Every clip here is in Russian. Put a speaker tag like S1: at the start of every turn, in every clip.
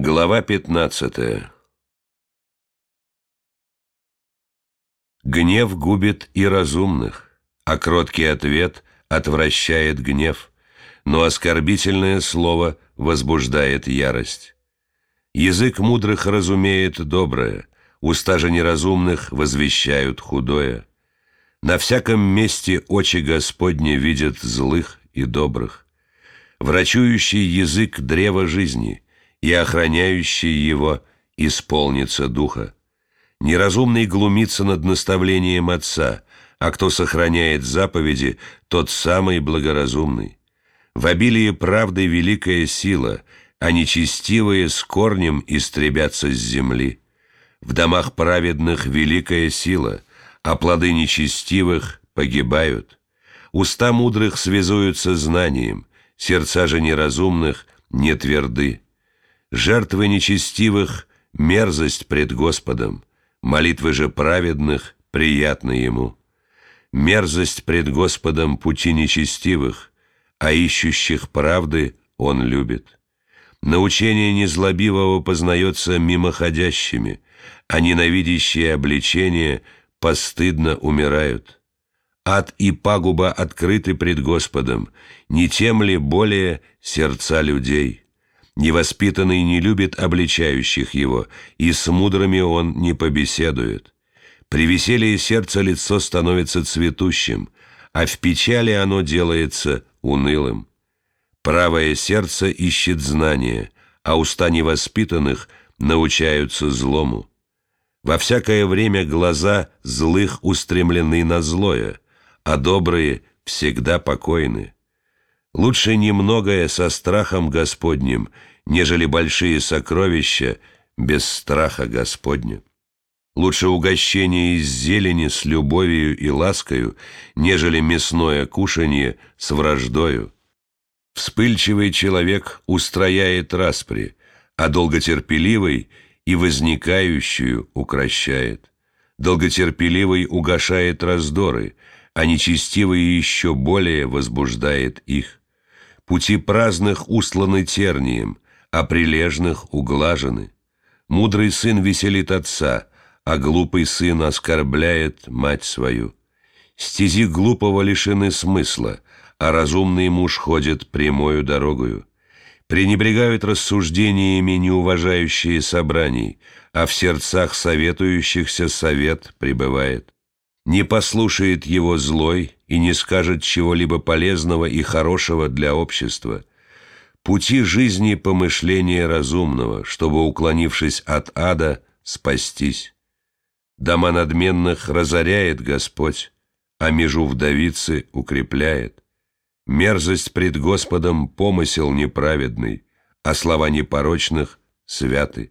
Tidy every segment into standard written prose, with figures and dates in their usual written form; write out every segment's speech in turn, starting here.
S1: Глава 15. Гнев губит и разумных, а кроткий ответ отвращает гнев, но оскорбительное слово возбуждает ярость. Язык мудрых разумеет доброе, уста же неразумных возвещают худое. На всяком месте очи Господни видят злых и добрых. Врачующий язык древа жизни, и охраняющий его исполнится духа. Неразумный глумится над наставлением отца, а кто сохраняет заповеди, тот самый благоразумный. В обилии правды великая сила, а нечестивые с корнем истребятся с земли. В домах праведных великая сила, а плоды нечестивых погибают. Уста мудрых связуются знанием, сердца же неразумных не тверды. Жертвы нечестивых – мерзость пред Господом, молитвы же праведных приятны Ему. Мерзость пред Господом пути нечестивых, а ищущих правды Он любит. Научение незлобивого познается мимоходящими, а ненавидящие обличения постыдно умирают. Ад и пагуба открыты пред Господом, не тем ли более сердца людей? Невоспитанный не любит обличающих его, и с мудрыми он не побеседует. При веселье сердца лицо становится цветущим, а в печали оно делается унылым. Правое сердце ищет знания, а уста невоспитанных научаются злому. Во всякое время глаза злых устремлены на злое, а добрые всегда покойны. Лучше немногое со страхом Господним, нежели большие сокровища без страха Господня. Лучше угощение из зелени с любовью и ласкою, нежели мясное кушанье с враждою. Вспыльчивый человек устрояет распри, а долготерпеливый и возникающую укрощает. Долготерпеливый угашает раздоры, а нечестивый еще более возбуждает их. Пути праздных устланы тернием, а прилежных углажены. Мудрый сын веселит отца, а глупый сын оскорбляет мать свою. Стези глупого лишены смысла, а разумный муж ходит прямою дорогою. Пренебрегают рассуждениями неуважающие собраний, а в сердцах советующихся совет пребывает. Не послушает его злой и не скажет чего-либо полезного и хорошего для общества. Пути жизни помышления разумного, чтобы, уклонившись от ада, спастись. Дома надменных разоряет Господь, а межу вдовицы укрепляет. Мерзость пред Господом помысел неправедный, а слова непорочных святы.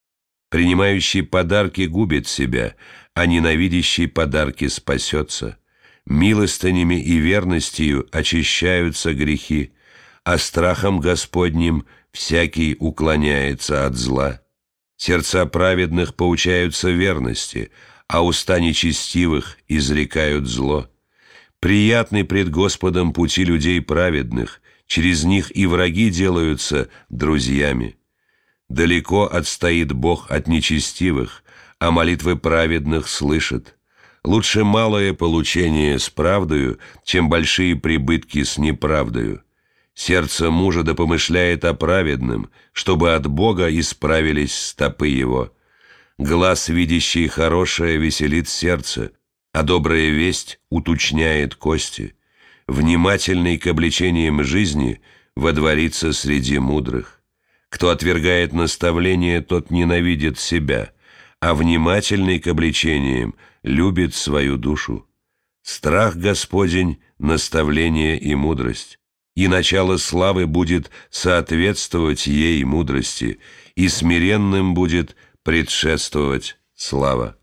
S1: Принимающий подарки губит себя, а ненавидящий подарки спасется. Милостынями и верностью очищаются грехи, а страхом Господним всякий уклоняется от зла. Сердца праведных поучаются верности, а уста нечестивых изрекают зло. Приятны пред Господом пути людей праведных, через них и враги делаются друзьями. Далеко отстоит Бог от нечестивых, а молитвы праведных слышит. Лучше малое получение с правдою, чем большие прибытки с неправдою. Сердце мужа да помышляет о праведном, чтобы от Бога исправились стопы его. Глаз, видящий хорошее, веселит сердце, а добрая весть уточняет кости. Внимательный к обличениям жизни водворится среди мудрых. Кто отвергает наставление, тот ненавидит себя, а внимательный к обличениям любит свою душу. Страх Господень – наставление и мудрость, и начало славы будет соответствовать ей мудрости, и смиренным будет предшествовать слава.